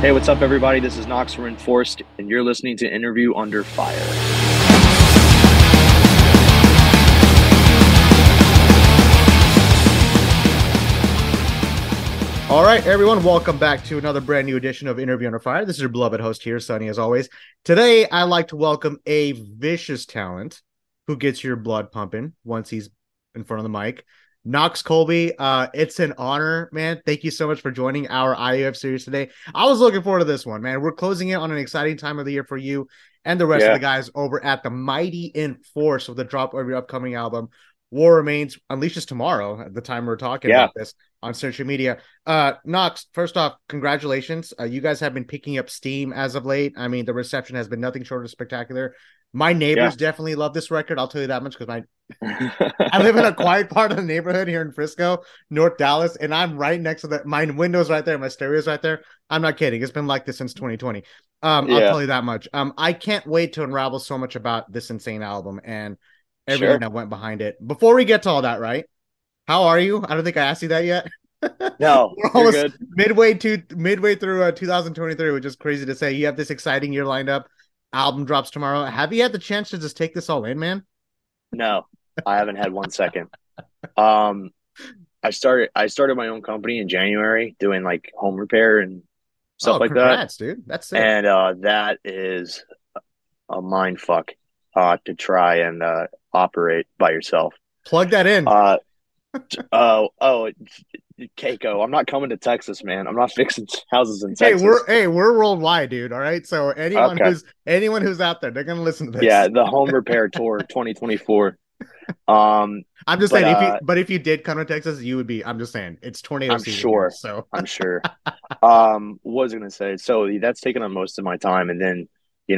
Hey, what's up, everybody? This is Knox from Enforced, and you're listening to Interview Under Fire. All right, everyone, welcome back to another brand new edition of Interview Under Fire. This is your beloved host here, Sonny, as always. Today, I'd like to welcome a vicious talent who gets your blood pumping once he's in front of the mic. Knox Colby, it's an honor, man. Thank you so much for joining our IUF series today. I was looking forward to this one, man. We're closing it on an exciting time of the year for you and the rest of the guys over at the Mighty Enforce with the drop of your upcoming album, War Remains, unleashes tomorrow at the time we're talking about this on social media. Knox, first off, congratulations. You guys have been picking up steam as of late. I mean, the reception has been nothing short of spectacular. My neighbors definitely love this record. I'll tell you that much because I live in a quiet part of the neighborhood here in Frisco, North Dallas, and I'm right next to my window's right there, my stereo's right there. I'm not kidding. It's been like this since 2020. I'll tell you that much. I can't wait to unravel so much about this insane album and everything that went behind it. Before we get to all that, right? How are you? I don't think I asked you that yet. No, we're almost midway through 2023, which is crazy to say. You have this exciting year lined up. Album drops tomorrow. Have you had the chance to just take this all in, man? No, I haven't had 1 second. I started my own company in January doing like home repair and stuff like congrats, dude. That's sick. And that is a mind fuck to try and operate by yourself. Plug that in. Keiko, I'm not coming to Texas, man. I'm not fixing houses in Texas. We're worldwide, dude. All right. So anyone who's out there, they're gonna listen to this. Yeah, the home repair tour 2024. I'm just saying, if you did come to Texas, you would be. I'm just saying, it's tornado season. Sure. So I'm sure. What was I gonna say? So that's taken up most of my time, and then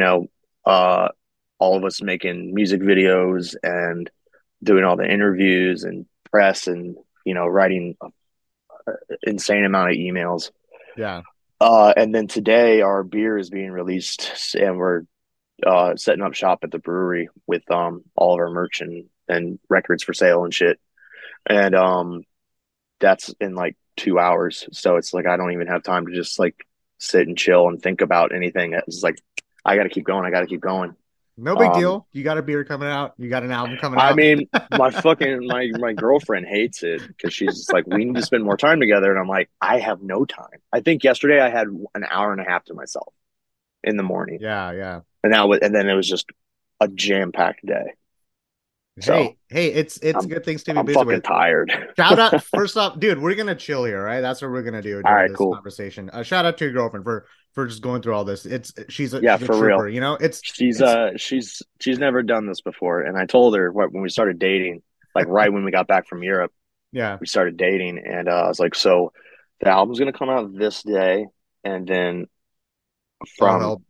all of us making music videos and doing all the interviews and press and writing insane amount of emails. Yeah. And then today our beer is being released and we're setting up shop at the brewery with all of our merch and records for sale and shit. And that's in like 2 hours. So it's like I don't even have time to just like sit and chill and think about anything. It's like I gotta keep going. No big deal. You got a beer coming out. You got an album coming out. I mean, my girlfriend hates it because she's just like, we need to spend more time together. And I'm like, I have no time. I think yesterday I had an hour and a half to myself in the morning. Yeah. And then it was just a jam-packed day. Hey, it's good things to be busy with. I'm fucking tired. Shout out, first off, dude, we're gonna chill here, right? That's what we're gonna do. All right, cool. Conversation. Shout out to your girlfriend for just going through all this. She's a for trooper, real. She's never done this before, and I told her when we started dating, like right when we got back from Europe. Yeah, we started dating, and I was like, so the album's gonna come out this day, and then from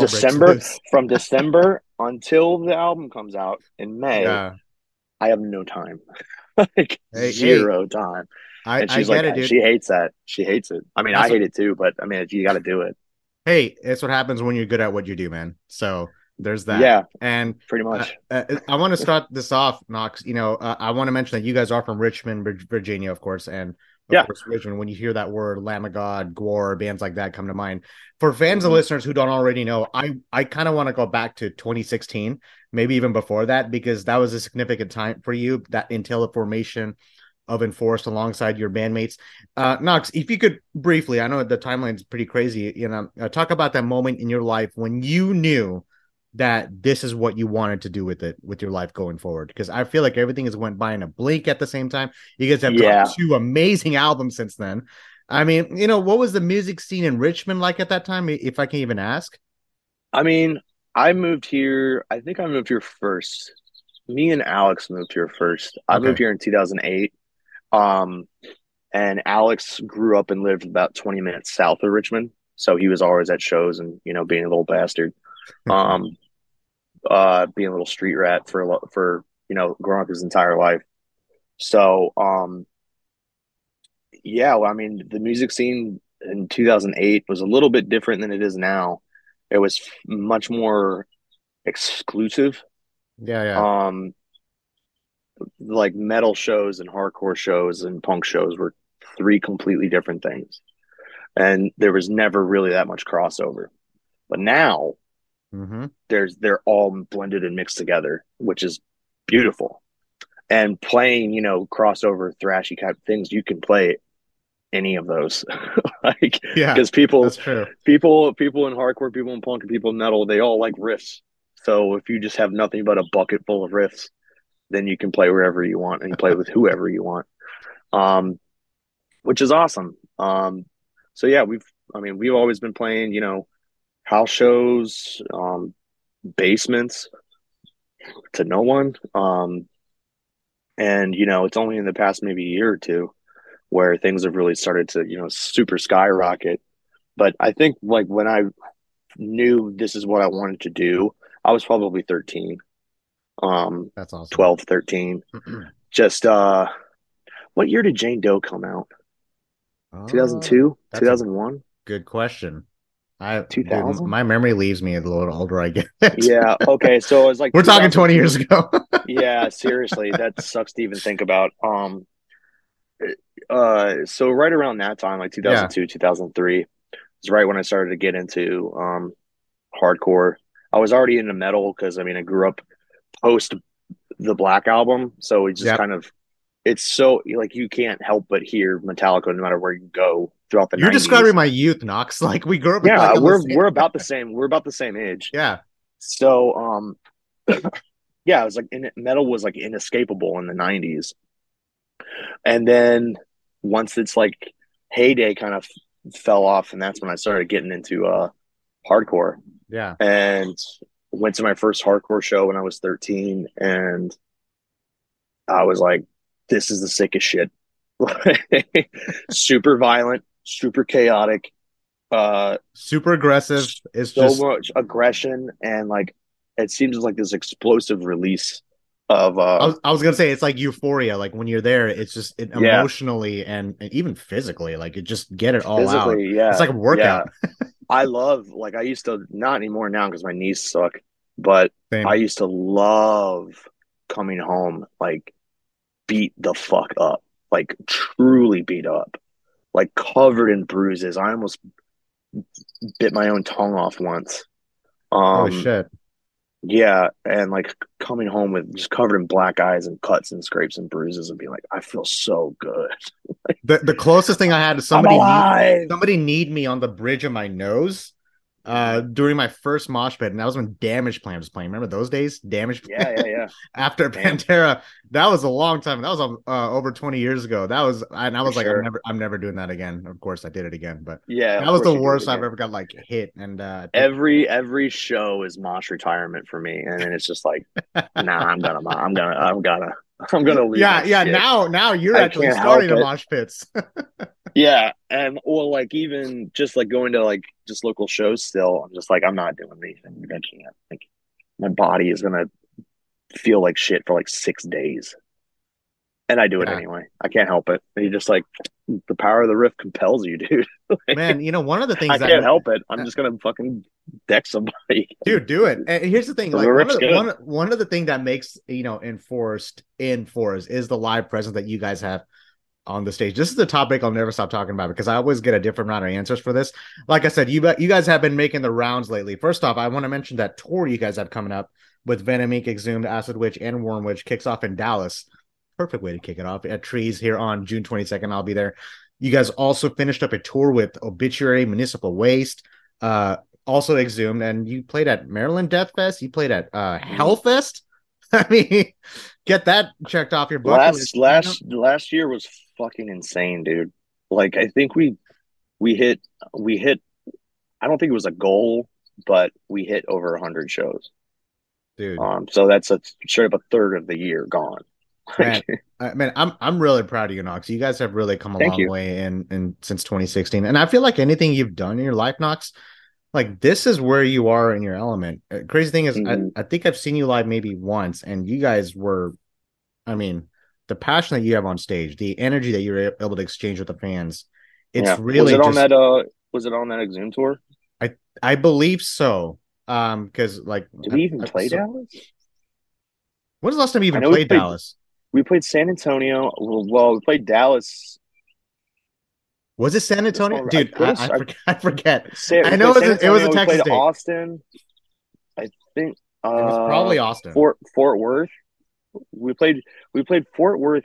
December until the album comes out in May, I have no time. Like zero time. And she's like, she hates that. She hates it. I mean, I hate it too, but I mean, you got to do it. Hey, it's what happens when you're good at what you do, man. So there's that. Yeah, and pretty much. I want to start this off, Knox. I want to mention that you guys are from Richmond, Virginia, of course, and of course, Richmond. When you hear that word, Lamb of God, Gwar, bands like that come to mind. For fans and listeners who don't already know, I kind of want to go back to 2016, maybe even before that, because that was a significant time for you, that until the formation of Enforced alongside your bandmates. Knox, if you could briefly, I know the timeline is pretty crazy, talk about that moment in your life when you knew that this is what you wanted to do with your life going forward, because I feel like everything has went by in a blink at the same time. You guys have dropped 2 amazing albums since then. I mean, what was the music scene in Richmond like at that time, if I can even ask? I mean, I moved here. I think I moved here first. Me and Alex moved here first. I moved here in 2008. And Alex grew up and lived about 20 minutes south of Richmond. So he was always at shows and, being a little bastard, being a little street rat for, growing up his entire life. So, I mean, the music scene in 2008 was a little bit different than it is now. It was much more exclusive. Yeah. Like metal shows and hardcore shows and punk shows were 3 completely different things. and there was never really that much crossover. But now Mm-hmm. they're all blended and mixed together, which is beautiful. And playing, crossover thrashy type things, you can play any of those. Like, Yeah, because people that's true. people in hardcore, people in punk, and people in metal, they all like riffs. So if you just have nothing but a bucket full of riffs, then you can play wherever you want and you play with whoever you want. Um, which is awesome. So yeah, we've always been playing, house shows, basements to no one. And it's only in the past maybe year or two where things have really started to, super skyrocket. But I think like when I knew this is what I wanted to do, I was probably 13, um, That's awesome. 12, 13. Just what year did Jane Doe come out? Oh, 2002, that's a 2001, good question. Dude, 2000? my memory leaves me the little older I get. Yeah, okay, so it was like We're talking 20 years 2002. ago. Yeah, seriously, that sucks to even think about. So right around that time, like Yeah. 2002, 2003, is right when I started to get into hardcore. I was already into metal because I grew up post the Black album, so it just Yep. kind of it's so like you can't help but hear Metallica no matter where you go throughout the You're describing 90s. my youth, Knox. Like we grew up Yeah, like on the same. we're about the same. We're about the same age. Yeah. So yeah, it was like metal was like inescapable in the 90s. And then once it's like heyday kind of fell off, and that's when I started getting into hardcore Yeah. and went to my first hardcore show when I was 13, and I was like, this is the sickest shit. Super violent, super chaotic, Super aggressive. It's so just much aggression, and like it seems like this explosive release of I was gonna say it's like euphoria. Like when you're there, it's just yeah, emotionally and even physically, like it just get it all out. physically, It's yeah, like a yeah. workout. I love like I used to not anymore now because my knees suck, but I Same. used to love coming home like beat the fuck up, like truly beat up, like covered in bruises. I almost bit my own tongue off once. Holy Um, shit. yeah, and like coming home with just covered in black eyes and cuts and scrapes and bruises and being like, I feel so good. The closest thing I had to I'm alive. somebody need me on the bridge of my nose during my first mosh pit, and that was when Damage Plan was playing. Remember those days? Damage Yeah, Plan yeah, yeah. after Damn, Pantera. That was a long time. That was over 20 years ago. That was and I for was like, sure. I'm never doing that again. Of course I did it again, but Yeah, that of was the course you do it worst I've again. ever got like hit. And I think Every show is mosh retirement for me, and then it's just like, nah, I'm gonna lose my yeah, shit. now you're I actually can't help starting a it. mosh pits. Yeah, and or like even just like going to like just local shows still, I'm just like I'm not doing anything. I can't. Like my body is gonna feel like shit for like 6 days, and I do it Yeah. anyway. I can't help it. And you just like the power of the riff compels you, dude. Man, Like, one of the I things that can't help it. I'm just gonna fucking deck somebody. dude, do it. And here's the thing, The like riff's good. one of the thing that makes enforced is the live presence that you guys have on the stage. This is the topic I'll never stop talking about because I always get a different round of answers for this. Like I said, you guys have been making the rounds lately. First off, I want to mention that tour you guys have coming up with Venom Inc., Exhumed, Acid Witch, and Worm Witch kicks off in Dallas. Perfect way to kick it off at Trees here on June 22nd. I'll be there. You guys also finished up a tour with Obituary, Municipal Waste, uh, also Exhumed, and you played at Maryland Death Fest. You played at Hellfest. I mean, get that checked off your bucket list. Last year was fucking insane, dude. Like I think we hit. I don't think it was a goal, but we hit over 100 shows. Dude, So that's a straight up a third of the year gone. man, Like, I'm really proud of you, Knox. You guys have really come a thank long you. way in since 2016, and I feel like anything you've done in your life, Knox, like this is where you are in your element. Crazy thing is, Hmm. I think I've seen you live maybe once, and you guys were, I mean, the passion that you have on stage, the energy that you're able to exchange with the fans, it's Yeah. Was really it on just, that? Was it on that Exhume tour? I believe so. Because like, Did we even play so Dallas? when's the last time you I even know we played played. Dallas? We played San Antonio. Well, we played Dallas. Was it San This Antonio? one I Dude, could have. I forget. I forget. We I know played San it was a Antonio. We Texas played date. Austin. I think It was probably Austin. Fort Worth. We played Fort Worth.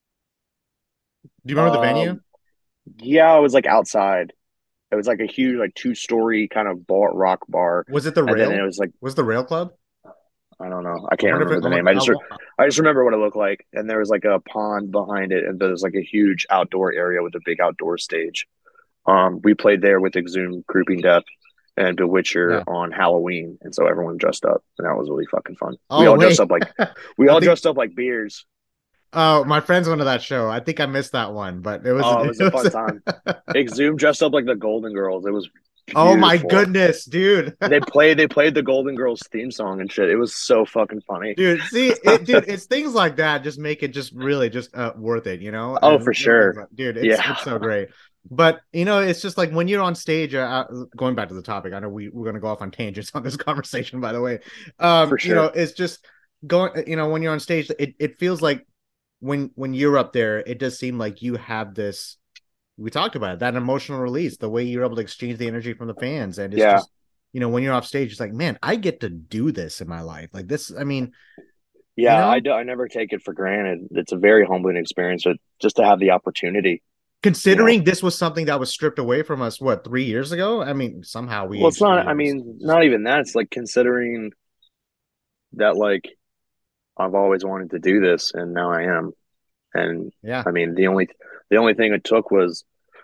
Do you remember the venue? Um, yeah, it was like outside. It was like a huge, like 2-story kind of rock bar, Was it the and then it Rail? was like Was the Rail Club? I don't know. I I can't wonder if remember it, the name. I I just remember what it looked like, and there was like a pond behind it, and there was like a huge outdoor area with a big outdoor stage. We played there with Exhumed, Creeping Death, and Bewitcher yeah. on Halloween, and so everyone dressed up, and that was really fucking fun. Oh wait, We I all think. dressed up like beers. Oh, my friends went to that show. I think I missed that one, but it was. Oh, it It was a fun was. time. Exhumed dressed up like the Golden Girls. It was Oh my beautiful. goodness, dude. They played the Golden Girls theme song and shit. It was so fucking funny. Dude, see it, dude. It's things like that just make it just really just worth it, you know. Oh, And for little things sure. like, dude, Yeah, it's so great. But you know, it's just like when you're on stage. Going back to the topic, I know we're gonna go off on tangents on this conversation. By the way, for you know, sure. it's just going. You know, when you're on stage, it feels like when you're up there, it does seem like you have this. We talked about it, that emotional release, the way you're able to exchange the energy from the fans, and it's Yeah. just you know when you're off stage, it's like, man, I get to do this in my life. Like this, I mean, you Yeah, know, I never take it for granted. It's a very humbling experience, but just to have the opportunity, you know. considering this was something that was stripped away from us, what, 3 years ago? I mean, somehow we Well, it's aged three not. I years. mean, Just not even that. It's like considering that, like I've always wanted to do this, and now I am. And yeah, I mean, the only thing it took was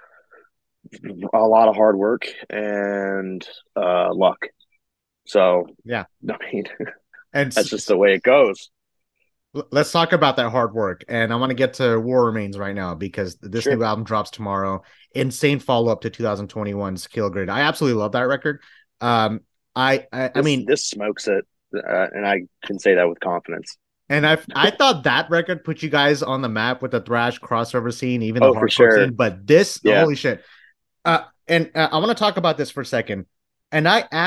a lot of hard work and luck. So, yeah. I mean, And that's just the way it goes. let's talk about that hard work. And I want to get to War Remains right now because this Sure. new album drops tomorrow. Insane follow up to 2021's Kill Grid. I absolutely love that record. Um, I mean, This smokes it, and I can say that with confidence. and I thought that record put you guys on the map with the thrash crossover scene, even the Oh, for hardcore sure. scene. But this, Yeah. holy shit! And I want to talk about this for a second. And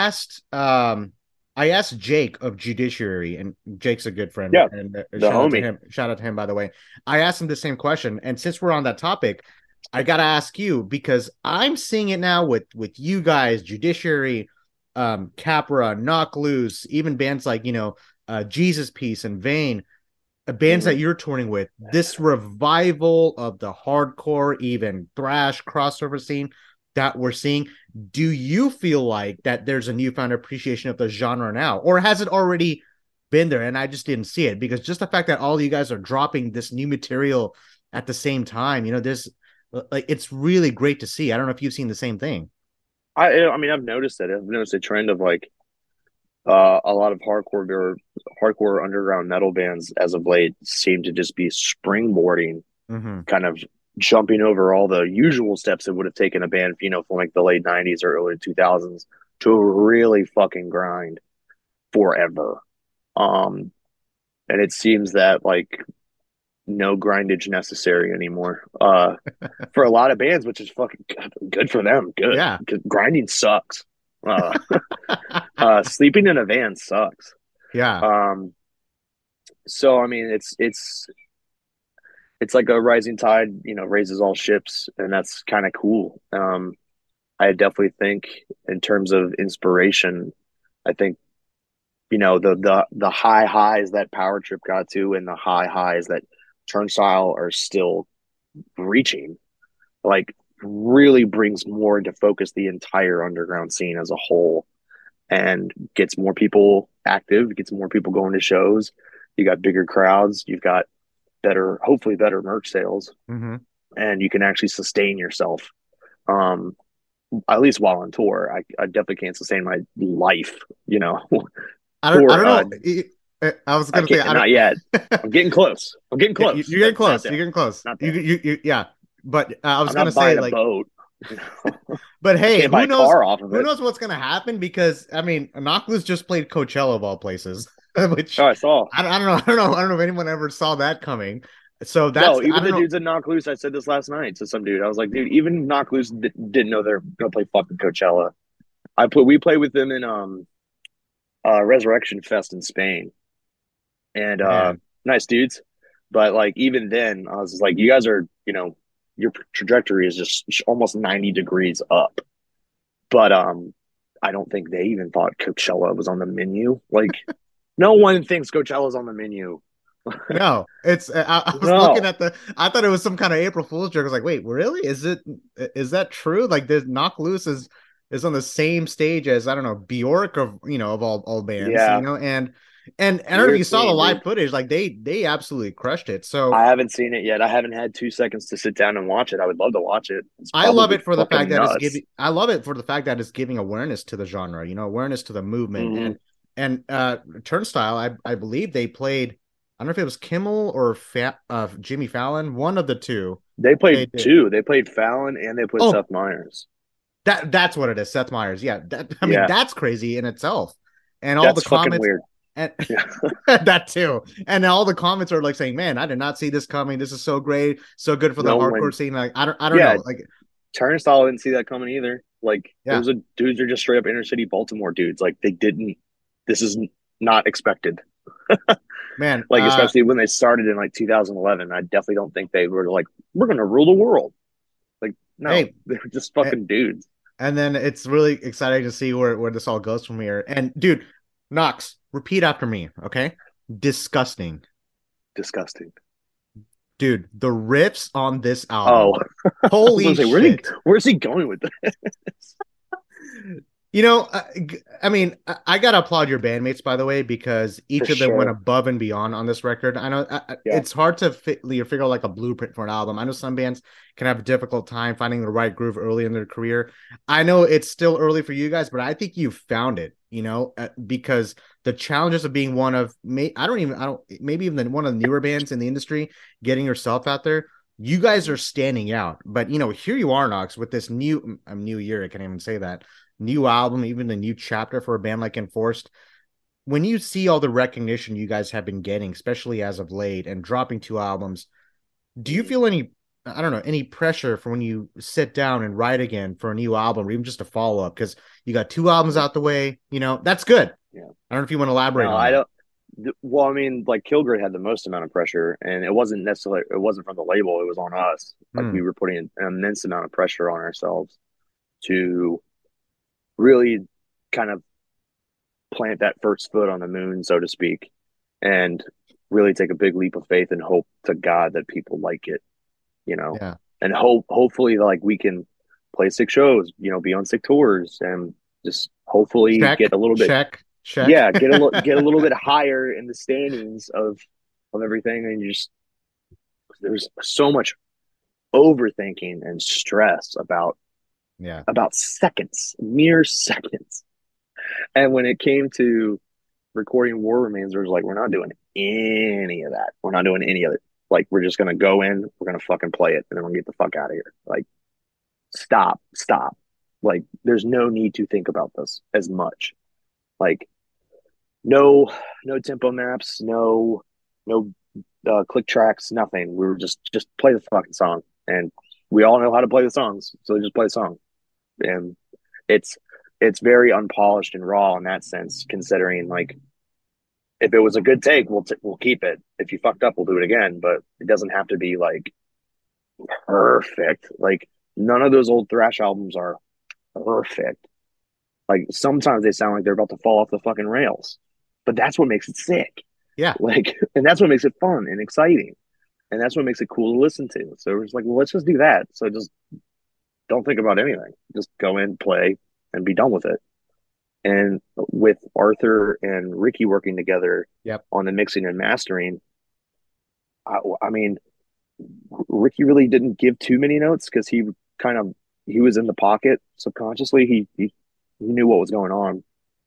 I asked Jake of Judiciary, and Jake's a good friend. Yeah. And The shout out to homie. him. Shout out to him, by the way. I asked him the same question, and since we're on that topic, I gotta ask you because I'm seeing it now with you guys, Judiciary, Capra, Knock Loose, even bands like Jesus Piece and Vane, bands that Mhm. you're touring with. This revival of the hardcore, even thrash crossover scene that we're seeing. Do you feel like that there's a newfound appreciation of the genre now, or has it already been there and I just didn't see it? Because just the fact that all you guys are dropping this new material at the same time, there's like it's really great to see. I don't know if you've seen the same thing. I mean, I've noticed it. I've noticed a trend of like a lot of hardcore underground metal bands as of late seem to just be springboarding, Mm-hmm. kind of jumping over all the usual steps it would have taken a band, from like the late '90s or early 2000s to really fucking grind forever. Um, and it seems that like no grindage necessary anymore. For a lot of bands, which is fucking good for them. Good, Yeah. because grinding sucks. Uh, Sleeping in a van sucks. Yeah. Um, so I mean, it's like a rising tide, raises all ships, and that's kind of cool. I definitely think in terms of inspiration, I think the high highs that Power Trip got to and the high highs that Turnstile are still reaching, like really brings more into focus the entire underground scene as a whole and gets more people active, gets more people going to shows. You got bigger crowds, you've got hopefully better merch sales, Mm-hmm. and you can actually sustain yourself. Um, at least while on tour, I definitely can't sustain my life, I for don't know. I was I gonna say can't, I not yet. don't. I'm getting close. I'm getting Yeah, close, you're getting but not close. You're there. getting close. Not there. Yeah. But I was I'm gonna not say buying a like, boat. but I hey, can't buy who a knows? car off of Who it. knows what's gonna happen? Because I mean, Knockloose just played Coachella of all places, which Oh, I saw. I don't know. I don't know if anyone ever saw that coming. So that's No, I even don't the know. dudes at Knock Loose. I said this last night to some dude. I was like, dude, even Knock Loose didn't know they're gonna play fucking Coachella. We played with them in Resurrection Fest in Spain, and Man, nice dudes. But like even then, I was just like, you guys are your trajectory is just almost 90 degrees up. But I don't think they even thought Coachella was on the menu. Like, no one thinks Coachella's on the menu. No, it's I was looking No. at I thought it was some kind of April Fool's joke. I was like, wait, really? Is that true? Like this Knock Loose is on the same stage as, I don't know, Bjork, of of all bands, Yeah. and I don't know if you Weird saw the scene, live dude. footage, like they absolutely crushed it. So I haven't seen it yet. I haven't had 2 seconds to sit down and watch it. I would love to watch it. It's I love probably it for the fact fucking that nuts. it's giving awareness to the genre, awareness to the movement. Hmm. And Turnstile, I believe they played, I don't know if it was Kimmel or Jimmy Fallon, one of the two. They They played did. two. They played Fallon and they played Oh, Seth Meyers. that's what it is. Seth Meyers. Yeah. I mean, Yeah, that's crazy in itself. And all the that's fucking comments weird. and Yeah. that too. And all the comments are like saying, "Man, I did not see this coming. This is so great, so good for the No hardcore one. scene." Like, I don't Yeah, know. Like, Turnstile didn't see that coming either. Like yeah, those are dudes are just straight up inner city Baltimore dudes. Like they didn't. This is not expected. man. Like especially when they started in like 2011. I definitely don't think they were like we're gonna rule the world. Like no, Hey, they're just fucking dudes. and then it's really exciting to see where this all goes from here. And dude, Knox, repeat after me, okay? Disgusting. Disgusting. Dude, the riffs on this Oh, album. I was gonna Holy say shit. where's he going with this? I mean, I gotta applaud your bandmates, by the way, because For each of them went sure. above and beyond on this record. I know Yeah. it's hard to figure out like a blueprint for an album. I know some bands can have a difficult time finding the right groove early in their career. I know it's still early for you guys, but I think you found it. Because the challenges of being one of, maybe even one of the newer bands in the industry, getting yourself out there. You guys are standing out, but here you are, Knox, with this new year. I can't even say that new album, even a new chapter for a band like Enforced. When you see all the recognition you guys have been getting, especially as of late, and dropping two albums, do you feel any, I don't know, any pressure for when you sit down and write again for a new album or even just a follow up? Because you got two albums out the way, that's good. Yeah. I don't know if you want to elaborate No, on I that. don't. Well, I mean, like Kilgore had the most amount of pressure, and it wasn't from the label. It was on us. Like Hmm. we were putting an immense amount of pressure on ourselves to really kind of plant that first foot on the moon, so to speak, and really take a big leap of faith and hope to God that people like it, you know, Yeah. and hopefully like we can play 6 shows, be on 6 tours, and just hopefully get Check, a little bit, check, check. yeah, get a little bit higher in the standings of everything, and you just there's so much overthinking and stress Yeah. about seconds, mere seconds. And when it came to recording War Remains, there was like, we're not doing any of that. We're not doing any of it. Like, we're just gonna go in, we're gonna fucking play it, and then we're gonna get the fuck out of here. Like, stop. Like, there's no need to think about this as much. Like, no, no tempo maps, no click tracks, nothing. We were just play the fucking song, and we all know how to play the songs, so just play the song. And it's it's very unpolished and raw in that sense, considering like if it was a good take, we'll keep it. If you fucked up, we'll do it again. But it doesn't have to be like perfect. Like none of those old thrash albums are perfect. Like sometimes they sound like they're about to fall off the fucking rails, but that's what makes it sick. Yeah. Like, and that's what makes it fun and exciting, and that's what makes it cool to listen to. So it's like, well, let's just do that. So just don't think about anything. Just go in, play, and be done with it. And with Arthur and Ricky working together Yep. on the mixing and mastering, I mean, Ricky really didn't give too many notes because kind of he was in the pocket subconsciously. He knew what was going on,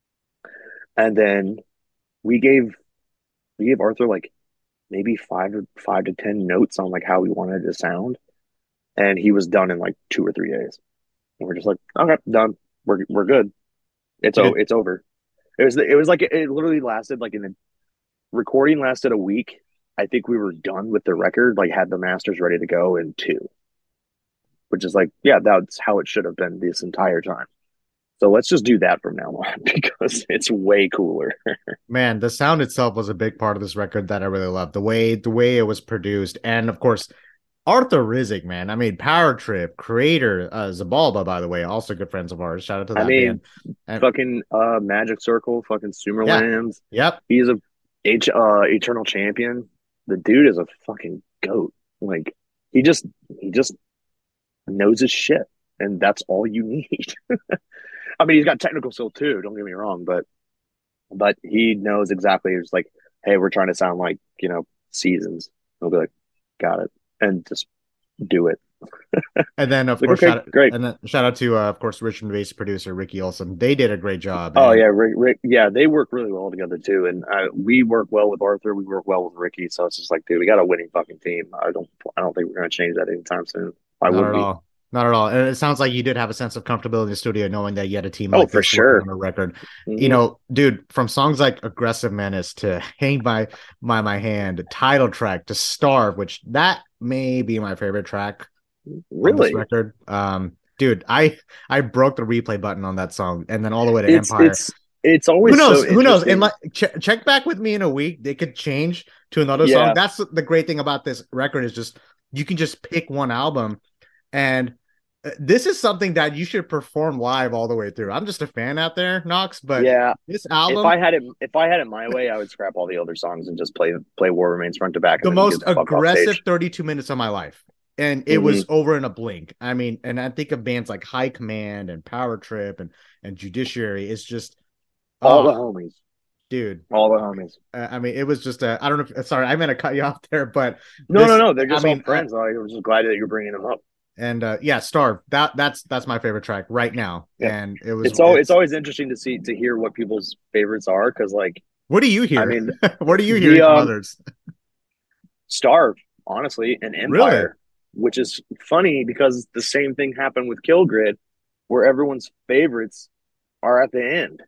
and then we gave Arthur like maybe five to 10 notes on like how we wanted it to sound, and he was done in like 2 or 3 days. And we're just like, okay, done. We're good. Dude, It's over. It was like it literally lasted like in the recording lasted a week. I think we were done with the record, like had the masters ready to go in two, which is like, yeah, that's how it should have been this entire time. So let's just do that from now on because it's way cooler. man, the sound itself was a big part of this record that I really loved. The way it was produced, and of course, Arthur Rizek, man. I mean, Power Trip, creator, Zabalba, by the way, also good friends of ours. Shout out to I that mean, band. And fucking Magic Circle, fucking yeah, Sumerlands. yep. He's a eternal champion. The dude is a fucking goat. Like he just he just knows his shit, and that's all you need. I mean, he's got technical skill too. Don't get me wrong, but he knows exactly. It's like, hey, we're trying to sound like Seasons. He'll be like, got it, and just do it. And then of Like, course okay, great. shout out to of course Richmond based producer Ricky Olson. They did a great job. Oh And yeah, Rick, yeah, they work really well together too, and we work well with Arthur. We work well with Ricky, so it's just like, dude, we got a winning fucking team. I don't think we're gonna change that anytime soon. I not would at be. all. Not at all. And it sounds like you did have a sense of comfortability in the studio knowing that you had a team Oh, like for this working sure. on a record. You Hmm. know, dude, from songs like Aggressive Menace to Hang by My Hand, title track to Starve, which that may be my favorite track on this Really, record. Dude, I broke the replay button on that song and then all the way to it's Empire. it's it's always so Who knows? And interesting. like check back with me in a week. They could change to another song. Yeah. That's the great thing about this record is just you can just pick one album and this is something that you should perform live all the way through. I'm just a fan out there, Knox, but Yeah, this album, if I had it my way, I would scrap all the other songs and just play War Remains front to back, the and then most get the fuck off aggressive stage. 32 minutes of my life. And it Hmm. was over in a blink. I mean, and I think of bands like High Command and Power Trip and Judiciary. It's just, All the oh, homies, dude. all the homies. I mean, it was just a, I don't know. Sorry, I meant to cut you off there, but No, no, this, no. They're I just all mean, friends. I was just glad that you're bringing them up. and yeah, Starve. That's my favorite track right now. Yeah, And it's it's, always interesting to hear what people's favorites are because like what do you I hear? mean What are you the hearing from others? Starve, honestly, and Really? Empire, which is funny because the same thing happened with Kill Grid, where everyone's favorites are at the end.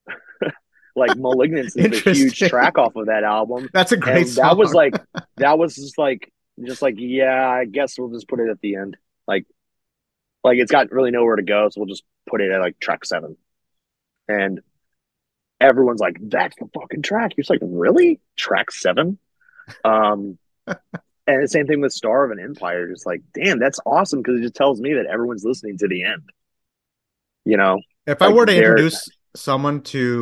Like Malignance is the huge Interesting. track off of that album, That's a great and that was song. like that was just like yeah, I guess we'll just put it at the end. Like it's got really nowhere to go, so we'll just put it at like track 7. And everyone's like, "That's the fucking track." You're just like, "Really? Track 7?" Um, and the same thing with Star of an Empire. Just like, damn, that's awesome because it just tells me that everyone's listening to the end. You know, If I like were to they're introduce someone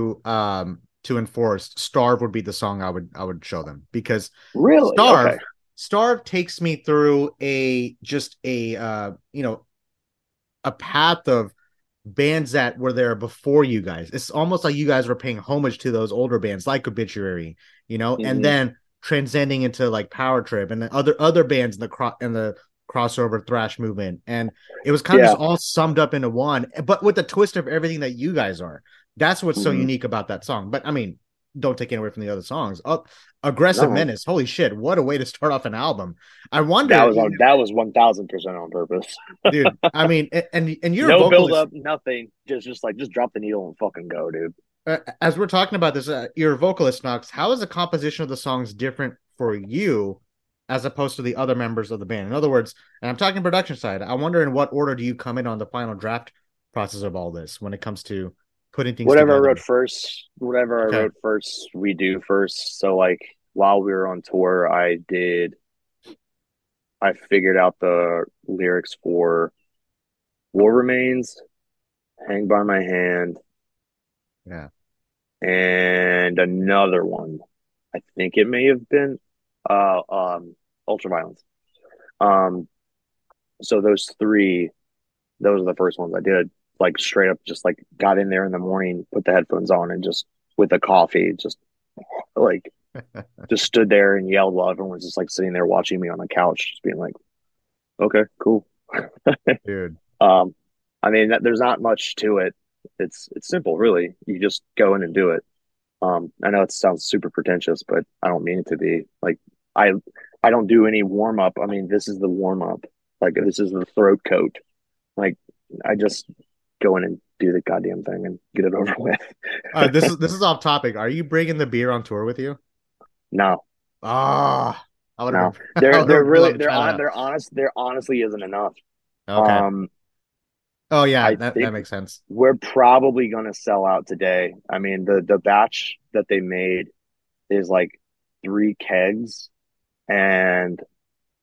to enforce, Starve would be the song I would show them because really okay. Starve Starve takes me through a just a you know a path of bands that were there before you guys. It's almost like you guys were paying homage to those older bands like Obituary, and Hmm. then transcending into like Power Trip and then other bands in the crossover thrash movement. And it was kind of Yeah. just all summed up into one, but with the twist of everything that you guys are. That's what's so Hmm. unique about that song. But I mean, don't take it away from the other songs. Oh, Aggressive No, Menace. Holy shit. What a way to start off an album. I wonder, that was 1,000% on purpose. dude, I mean, and you're a No build vocalist. up, nothing. Just like just drop the needle and fucking go, dude. As we're talking about this, you're a vocalist, Knox. How is the composition of the songs different for you as opposed to the other members of the band? In other words, and I'm talking production side, I wonder in what order do you come in on the final draft process of all this when it comes to putting things together? Whatever I Okay. wrote first, we do first. So like while we were on tour, I figured out the lyrics for War Remains, Hang by My Hand, Yeah. and another one. I think it may have been Ultraviolence. Um, so those are the first ones I did. Like straight up, just like got in there in the morning, put the headphones on, and just with a coffee, just like just stood there and yelled while everyone was just like sitting there watching me on the couch, just being like, "Okay, cool." Dude. um, I mean, there's not much to it. It's simple, really. You just go in and do it. I know it sounds super pretentious, but I don't mean it to be. Like I I don't do any warm up. I mean, this is the warm up. Like this is the throat coat. Like I just go in and do the goddamn thing and get it over with. This is off topic. Are you bringing the beer on tour with you? No, Ah, I would have no, been I would have really loved to try that out. there honestly isn't enough. Okay. Um, Oh yeah, I that think makes sense. we're probably gonna sell out today. I mean, the batch that they made is like 3 kegs, and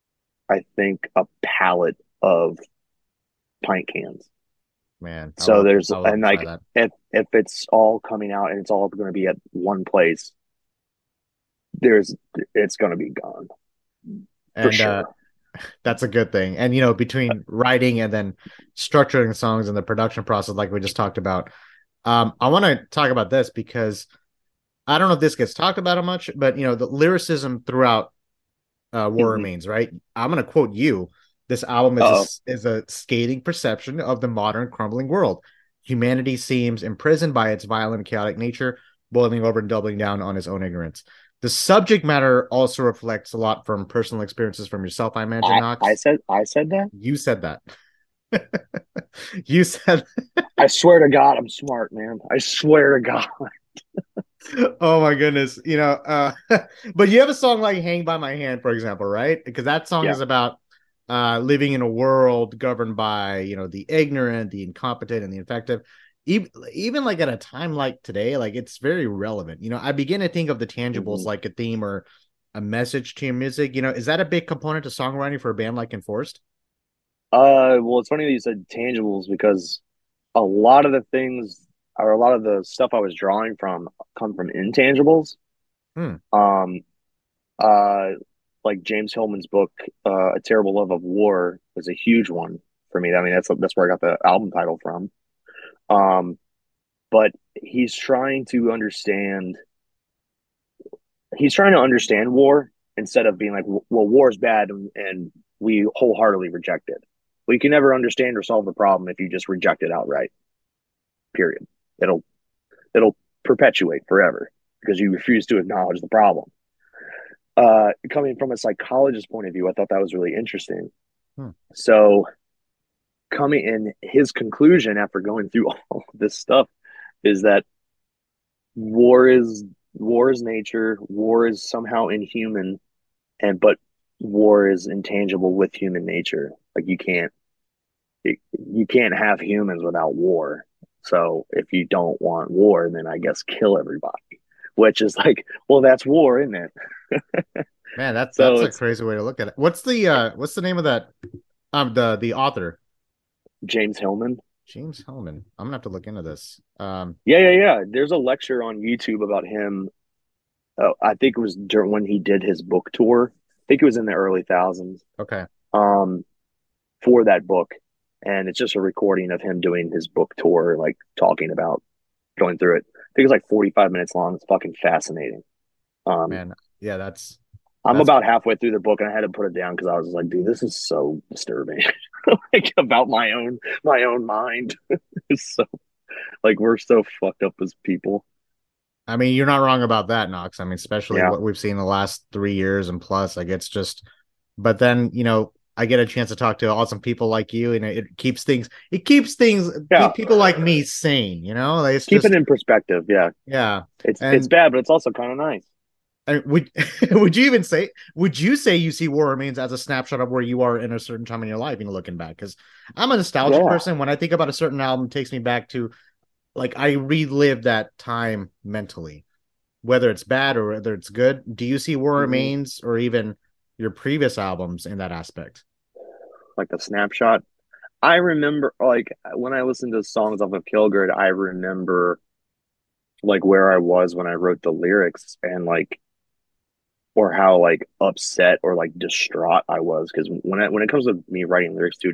I think, a pallet of pint cans. Man, So there's I would love and to try like that. if it's all coming out and it's all going to be at one place, there's it's going to be gone for And sure. that's a good thing. And you know, between writing and then structuring songs and the production process, like we just talked about, I want to talk about this because I don't know if this gets talked about much, but you know, the lyricism throughout War Hmm. Remains, right? I'm gonna quote you. This album Uh-oh. is a scathing perception of the modern crumbling world. Humanity seems imprisoned by its violent and chaotic nature, boiling over and doubling down on its own ignorance. The subject matter also reflects a lot from personal experiences from yourself, I imagine, I Knox. said I said that. You said that. You said, I swear to God, I'm smart, man. I swear to God. oh my goodness, you know, but you have a song like Hang by My Hand, for example, right? Because that song Yeah. is about living in a world governed by, you know, the ignorant, the incompetent, and the infective. Even like at a time like today, like it's very relevant. You know, I begin to think of the tangibles Hmm. like a theme or a message to your music. You know, is that a big component to songwriting for a band like Enforced? Well, it's funny that you said tangibles because a lot of the things or a lot of the stuff I was drawing from come from intangibles. Hmm. Um, uh, like James Hillman's book, A Terrible Love of War, was a huge one for me. I mean, that's where I got the album title from. Um, but he's trying to understand. He's trying to understand war instead of being like, well, war is bad and we wholeheartedly reject it. Well, you can never understand or solve the problem if you just reject it outright. Period. It'll it'll perpetuate forever because you refuse to acknowledge the problem. Coming from a psychologist's point of view, I thought that was really interesting. Hmm. So, coming in, his conclusion after going through all this stuff is that war is war is nature, war is somehow inhuman, and but war is intangible with human nature. Like you can't have humans without war. So if you don't want war, then I guess kill everybody, which is like, well, that's war, isn't it? Man, So that's a it's crazy way to look at it. What's the name of that the author? James Hillman. James Hellman. I'm gonna have to look into this. Yeah. There's a lecture on YouTube about him. I think it was during when he did his book tour. I think it was in the early thousands. Okay. Um, for that book, and it's just a recording of him doing his book tour, like talking about going through it. I think it's like 45 minutes long. It's fucking fascinating. Um, Man, yeah, I'm that's about halfway through the book and I had to put it down because I was like, dude, this is so disturbing. Like about my own mind. It's so like we're so fucked up as people. I mean, you're not wrong about that, Knox. I mean, especially Yeah. what we've seen the last 3 years and plus. Like it's just but then, you know, I get a chance to talk to awesome people like you, and it keeps things Yeah. people like me sane, you know? Like it's Keep it just in perspective. Yeah. yeah. It's And bad, but it's also kind of nice. would would you say you see War Remains as a snapshot of where you are in a certain time in your life, you know, looking back? Because I'm a nostalgic Yeah. person. When I think about a certain album, it takes me back to like I relive that time mentally, whether it's bad or whether it's good. Do you see War Hmm. Remains or even your previous albums in that aspect? Like a snapshot. I remember like when I listened to songs off of Kilgore, I remember like where I was when I wrote the lyrics and like or how like upset or like distraught I was because when it comes to me writing lyrics, dude,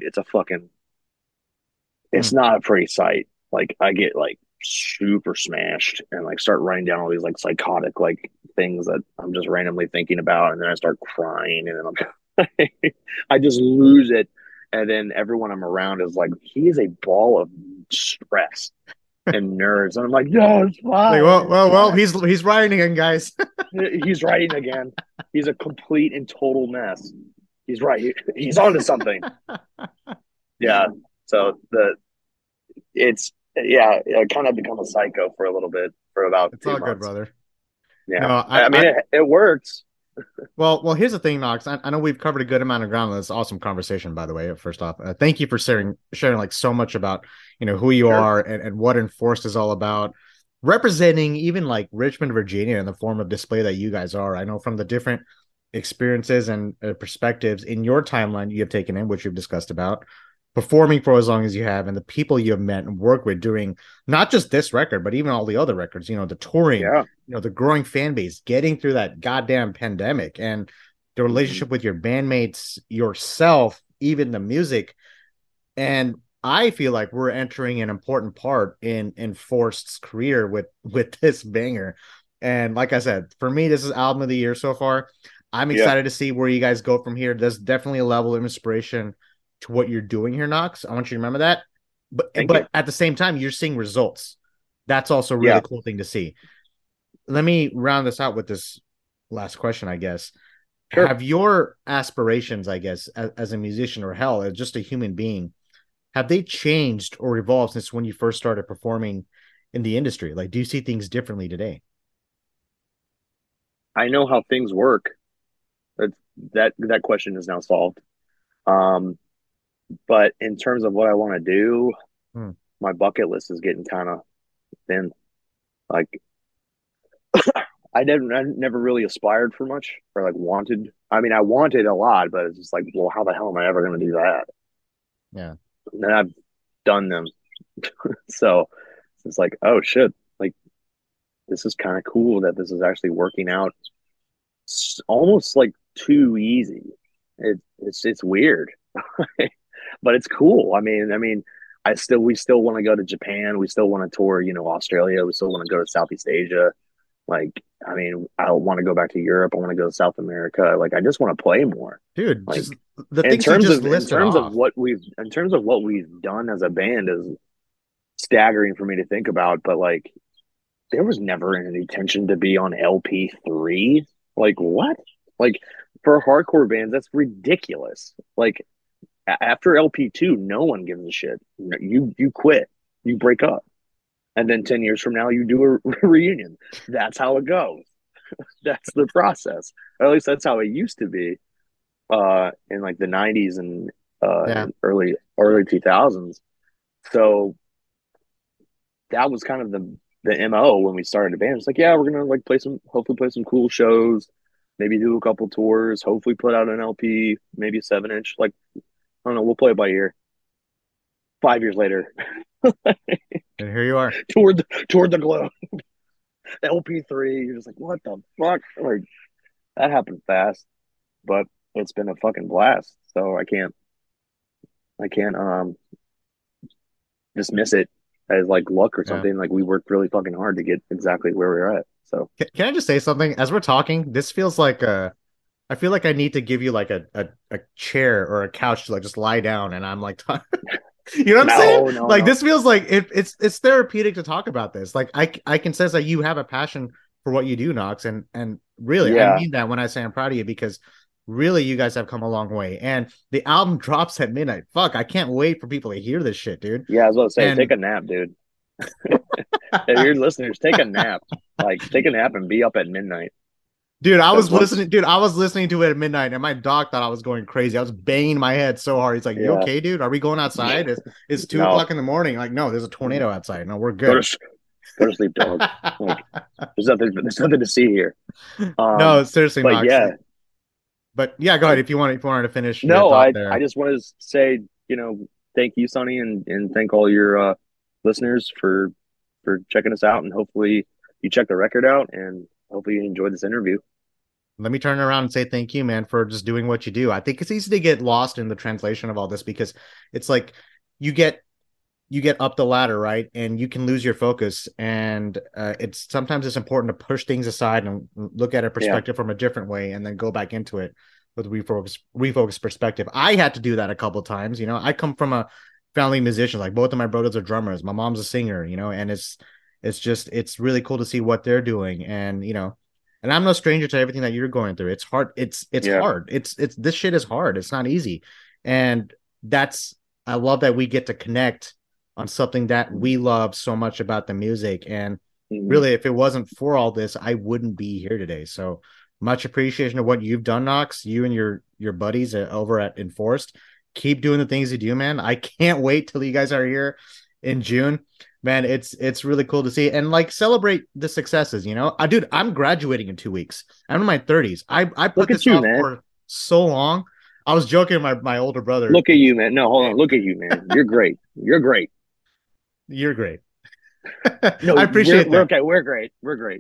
Hmm. it's not a pretty sight. Like I get like super smashed and like start writing down all these like psychotic like things that I'm just randomly thinking about, and then I start crying, and then I'm I just lose it, and then everyone I'm around is like, he is a ball of stress and nerves, and I'm like, no, it's Like, fine, it's fine. he's writing again, guys. He's writing again. He's a complete and total mess. He's right. He's onto something. Yeah. So it's yeah, I kind of become a psycho for a little bit for about It's two all good, months. brother. Yeah. No, I mean, it works. well, here's the thing, Knox. I know we've covered a good amount of ground on this awesome conversation, by the way. First off, thank you for sharing like so much about you know who you Sure. are and what Enforced is all about, representing even like Richmond, Virginia, in the form of display that you guys are. I know from the different experiences and perspectives in your timeline you have taken in, which you've discussed about, performing for as long as you have, and the people you have met and worked with during not just this record, but even all the other records, the touring, Yeah. the growing fan base, getting through that goddamn pandemic, and the Mhm. relationship with your bandmates, yourself, even the music. And I feel like we're entering an important part in Forrest's career with this banger. And like I said, for me, this is album of the year so far. I'm Yeah. excited to see where you guys go from here. There's definitely a level of inspiration to what you're doing here, Knox. I want you to remember that. But Thank you. but at the same time, you're seeing results. That's also a really Yeah. cool thing to see. Let me round this out with this last question, I guess. Sure. Have your aspirations, I guess, as a musician or hell, as just a human being, have they changed or evolved since when you first started performing in the industry? Like, do you see things differently today? I know how things work. That that question is now solved. Um, but in terms of what I want to do, Hmm. my bucket list is getting kind of thin. Like I never really aspired for much or like wanted. I mean, I wanted a lot, but it's just like, well, how the hell am I ever going to do that? Yeah. And I've done them, so it's like, oh shit, like this is kind of cool that this is actually working out. It's almost like too easy. It's weird, but it's cool. I mean, we still want to go to Japan. We still want to tour, Australia. We still want to go to Southeast Asia. Like, I mean, I want to go back to Europe. I want to go to South America. Like, I just want to play more. Dude, Like, just the things you just listed off. in terms of what we've done as a band is staggering for me to think about. But like, there was never any intention to be on LP3. Like, what? Like, for hardcore bands, that's ridiculous. Like, after LP2, no one gives a shit. You quit, you break up, and then 10 years from now, you do a reunion. That's how it goes. That's the process. Or at least that's how it used to be in like the '90s Yeah. and early 2000s. So that was kind of the MO when we started a band. It's like, yeah, we're gonna like hopefully play some cool shows, maybe do a couple tours, hopefully put out an LP, maybe a 7 inch. Like, I don't know, we'll play it by ear. 5 years later, And here you are. toward the globe, LP3. You're just like, what the fuck? Like, that happened fast, but it's been a fucking blast. So I can't dismiss it as like luck or Yeah. something. Like, we worked really fucking hard to get exactly where we're at. So Can I just say something? As we're talking, this feels like I feel like I need to give you like a chair or a couch to like just lie down and I'm like you know what I'm saying? no, no, Like no. this feels like it's therapeutic to talk about this. Like I can sense that you have a passion for what you do, Knox, and really I Yeah, mean that when I say I'm proud of you because really you guys have come a long way. And the album drops at midnight. Fuck, I can't wait for people to hear this shit, dude. yeah. I was about to say, take And a nap, dude. If you're listeners, take a nap. Like, take a nap and be up at midnight. Because once, dude, I was listening to it at midnight and my dog thought I was going crazy. I was banging my head so hard. He's like, "You yeah, okay, dude? Are we going outside? It's two no, o'clock in the morning." Like, no, there's a tornado outside. No, we're go good. to go to sleep, dog. Like, there's nothing to see here. No, seriously, But Knox. yeah, But yeah, go I ahead if you wanted to finish your no, thought I there. just want to say, thank you, Sonny, and thank all your listeners for checking us out, and hopefully you check the record out, and hopefully you enjoyed this interview. Let me turn around and say thank you, man, for just doing what you do. I think it's easy to get lost in the translation of all this because it's like you get you get up the ladder, right? And you can lose your focus. And it's sometimes it's important to push things aside and look at a Yeah, perspective from a different way and then go back into it with refocus perspective. I had to do that a couple of times. I come from a family of musicians. Like both of my brothers are drummers. My mom's a singer, and it's really cool to see what they're doing. And I'm no stranger to everything that you're going through. It's hard. It's yeah, hard. It's this shit is hard. It's not easy. And that's I love that we get to connect on something that we love so much about the music. And hmm, really, if it wasn't for all this, I wouldn't be here today. So much appreciation of what you've done, Knox. You and your buddies over at Enforced. Keep doing the things you do, man. I can't wait till you guys are here in June. Man, it's really cool to see and like celebrate the successes, you know. Dude, I'm graduating in 2 weeks. I'm in my 30s. I put Look at this you, off man. for so long. I was joking with my older brother. Look at you, man. No, hold on. Look at you, man. You're great. You're great. You're great. No, I appreciate we're that. okay. We're great. We're great.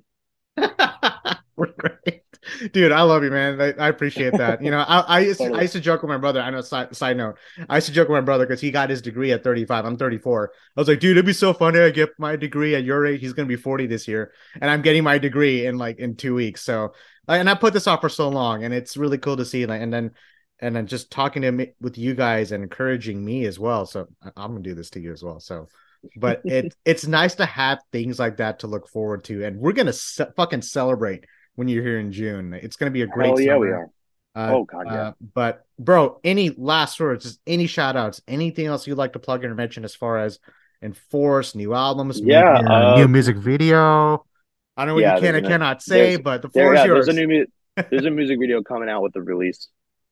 We're great. Dude, I love you, man. I appreciate that. You know, I Totally. used to joke with my brother. I know, side note, I used to joke with my brother because he got his degree at 35. I'm 34. I was like, dude, it'd be so funny. I get my degree at your age. He's going to be 40 this year. And I'm getting my degree in 2 weeks. So, and I put this off for so long. And it's really cool to see. Like, and then just talking to me with you guys and encouraging me as well. So I'm going to do this to you as well. So, but it's nice to have things like that to look forward to. And we're going to fucking celebrate when you're here in June. It's going to be a great Hell yeah, summer. we are. Oh God, yeah. But bro, any last words, just any shout outs, anything else you'd like to plug in or mention as far as Enforce, new albums, Yeah, maybe a new music video? I don't know what yeah. you can and cannot say, but the floor is yours. There's a music video coming out with the release.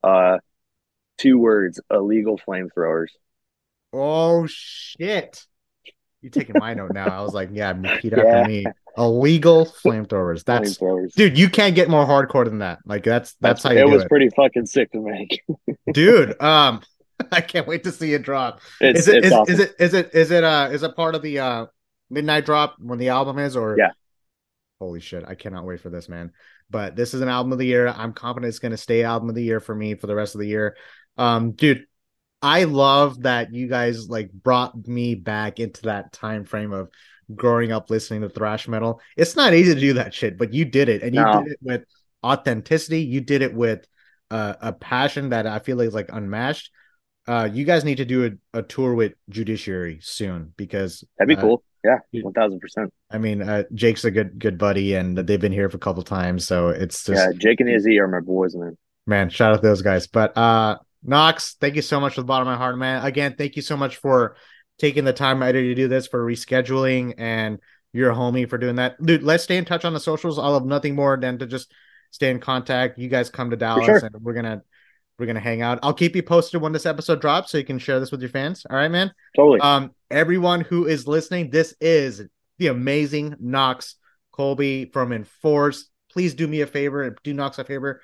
2 words: illegal flamethrowers. Oh shit. You taking my note now. I was like, yeah, repeat after Yeah, me. Illegal flamethrowers. That's flamethrowers. dude, you can't get more hardcore than that. Like that's how you it do was it. pretty fucking sick to make. Dude, I can't wait to see it drop. It's awesome. Is it part of the midnight drop when the album is, or Yeah. Holy shit, I cannot wait for this, man. But this is an album of the year. I'm confident it's gonna stay album of the year for me for the rest of the year. Dude, I love that you guys like brought me back into that time frame of growing up listening to thrash metal. It's not easy to do that shit, but you did it, and you did it with authenticity. You did it with a passion that I feel is like unmatched. You guys need to do a tour with Judiciary soon because That'd be cool. Yeah, 1000%. I mean, Jake's a good buddy, and they've been here for a couple times, so it's just Jake and Izzy are my boys, man. Man, shout out to those guys. But Knox, thank you so much from the bottom of my heart, man. Again, thank you so much for taking the time out to do this, for rescheduling, and you're a homie for doing that. Dude, let's stay in touch on the socials. I'll have nothing more than to just stay in contact. You guys come to Dallas and we're gonna hang out. I'll keep you posted when this episode drops so you can share this with your fans. All right, man? Totally. Everyone who is listening, this is the amazing Knox Colby from Enforce. Please do me a favor, do Knox a favor.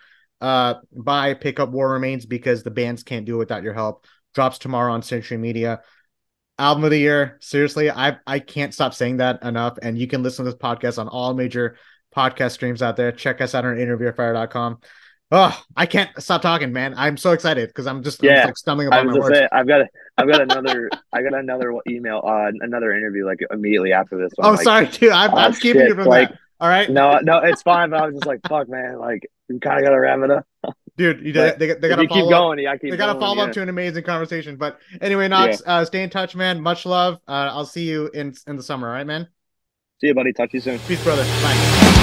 Pick up War Remains because the bands can't do it without your help. Drops tomorrow on Century Media. Album of the year. Seriously, I can't stop saying that enough. And you can listen to this podcast on all major podcast streams out there. Check us out on interviewfire.com. Oh, I can't stop talking, man. I'm so excited because I'm just like stumbling upon my words. I've got another email, another interview like immediately after this one. Oh, sorry, dude. I'm keeping you from that. All right. No, it's fine. But I was just like, fuck, man. Like, you kind of got to wrap it up, dude. They got to keep going. They got to follow up to an amazing conversation. But anyway, Knox, stay in touch, man. Much love. I'll see you in the summer. All right, man. See you, buddy. Talk to you soon. Peace, brother. Bye.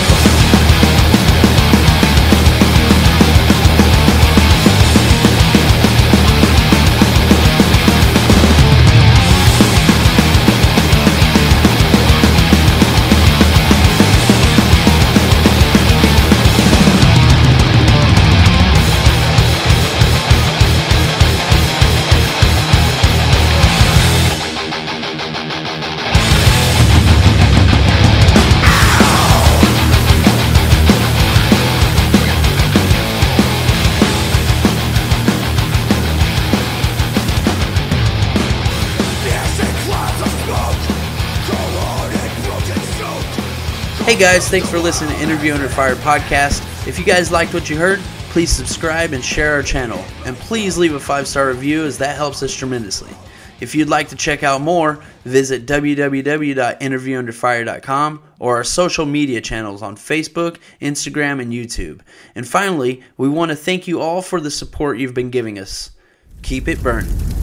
Hey guys, thanks for listening to Interview Under Fire podcast. If you guys liked what you heard, please subscribe and share our channel. And please leave a 5-star review as that helps us tremendously. If you'd like to check out more, visit www.interviewunderfire.com or our social media channels on Facebook, Instagram, and YouTube. And finally, we want to thank you all for the support you've been giving us. Keep it burning.